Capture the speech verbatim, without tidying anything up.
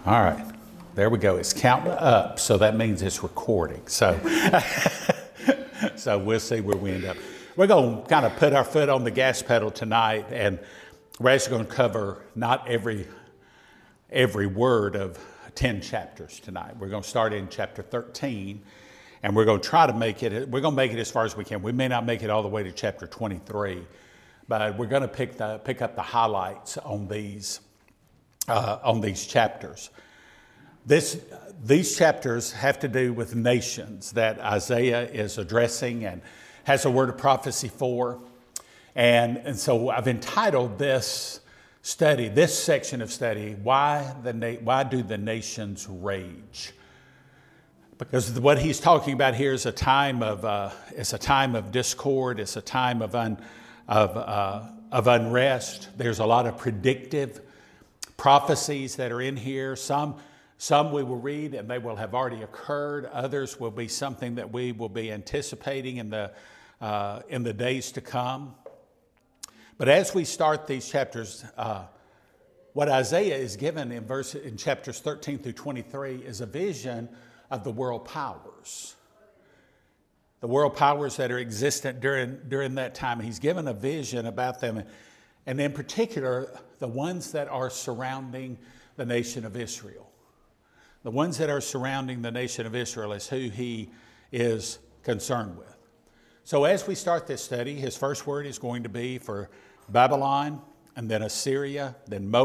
All right, there we go. It's counting up, so that means it's recording. So, so we'll see where we end up. We're going to kind of put our foot on the gas pedal tonight, and we're actually going to cover not every every word of ten chapters tonight. We're going to start in chapter thirteen, and we're going to try to make it. We're going to make it as far as we can. We may not make it all the way to chapter twenty-three, but we're going to pick the pick up the highlights on these uh, on these chapters. This these chapters have to do with nations that Isaiah is addressing and has a word of prophecy for, and and so I've entitled this study, this section of study, why the na- why do the nations rage? Because what he's talking about here is a time of uh, it's a time of discord. It's a time of un, of uh, of unrest. There's a lot of predictive prophecies that are in here. Some some we will read and they will have already occurred. Others will be something that we will be anticipating in the uh, in the days to come. But as we start these chapters, uh, what Isaiah is given in verse in chapters thirteen through twenty-three is a vision of the world powers, the world powers that are existent during during that time. He's given a vision about them, and in particular, the ones that are surrounding the nation of Israel. The ones that are surrounding the nation of Israel is who he is concerned with. So as we start this study, his first word is going to be for Babylon, and then Assyria, then Moab.